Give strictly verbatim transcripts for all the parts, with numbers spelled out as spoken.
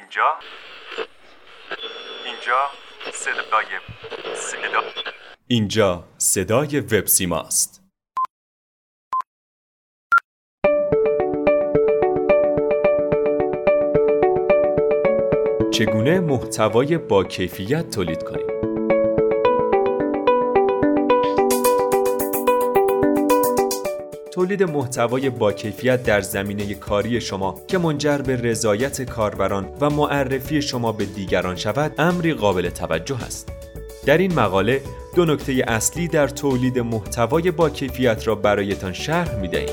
اینجا اینجا صدای صدا اینجا صدای وبسیماست. چگونه محتوای با کیفیت تولید کنیم؟ تولید محتوای با کیفیت در زمینه کاری شما که منجر به رضایت کاربران و معرفی شما به دیگران شود، امری قابل توجه است. در این مقاله دو نکته اصلی در تولید محتوای با کیفیت را برایتان شرح می‌دهیم.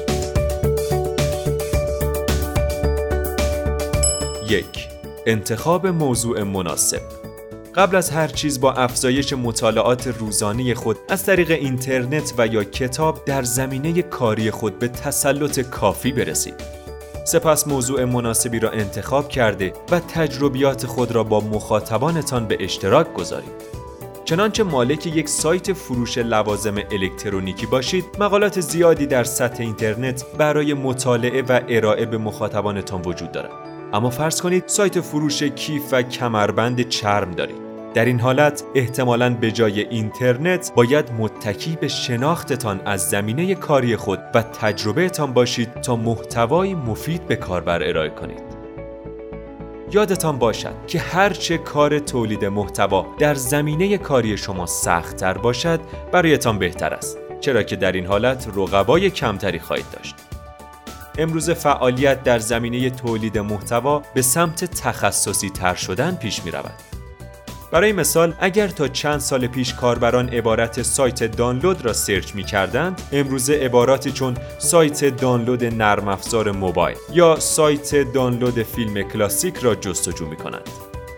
یک. انتخاب موضوع مناسب. قبل از هر چیز با افزایش مطالعات روزانه خود از طریق اینترنت و یا کتاب در زمینه کاری خود به تسلط کافی برسید. سپس موضوع مناسبی را انتخاب کرده و تجربیات خود را با مخاطبانتان به اشتراک گذارید. چنانچه مالک یک سایت فروش لوازم الکترونیکی باشید، مقالات زیادی در سطح اینترنت برای مطالعه و ارائه به مخاطبانتان وجود دارد. اما فرض کنید سایت فروش کیف و کمربند چرم دارید. در این حالت احتمالاً به جای اینترنت باید متکی به شناختتان از زمینه کاری خود و تجربهتان باشید تا محتوایی مفید به کاربر ارائه کنید. یادتان باشد که هرچه کار تولید محتوا در زمینه کاری شما سخت‌تر باشد برایتان بهتر است، چرا که در این حالت رقبای کمتری خواهید داشت. امروز فعالیت در زمینه تولید محتوا به سمت تخصصی تر شدن پیش می رود. برای مثال، اگر تا چند سال پیش کاربران عبارت سایت دانلود را سرچ می کردند، امروز عباراتی چون سایت دانلود نرم افزار موبایل یا سایت دانلود فیلم کلاسیک را جستجو می کنند.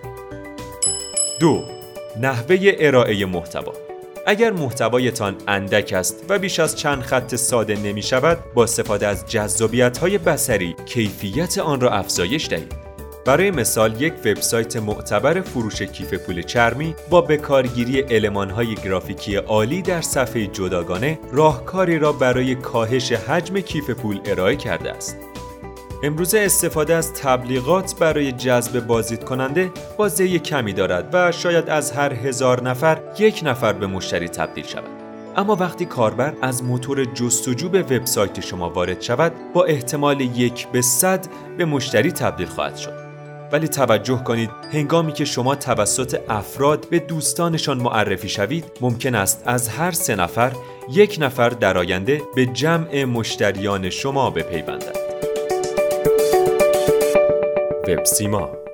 دو. نحوه ارائه محتوا. اگر محتوایتان اندک است و بیش از چند خط ساده نمی شود، با استفاده از جذابیت‌های بصری کیفیت آن را افزایش دهید. برای مثال، یک وبسایت معتبر فروش کیف پول چرمی با بکارگیری المان‌های گرافیکی عالی در صفحه جداگانه راهکاری را برای کاهش حجم کیف پول ارائه کرده است. امروزه استفاده از تبلیغات برای جذب بازدید کننده بازدهی کمی دارد و شاید از هر هزار نفر یک نفر به مشتری تبدیل شود. اما وقتی کاربر از موتور جستجو به وبسایت شما وارد شود، با احتمال یک به صد به مشتری تبدیل خواهد شد. ولی توجه کنید، هنگامی که شما توسط افراد به دوستانشان معرفی شوید، ممکن است از هر سه نفر یک نفر در آینده به جمع مشتریان شما بپیوندد. وبسیما.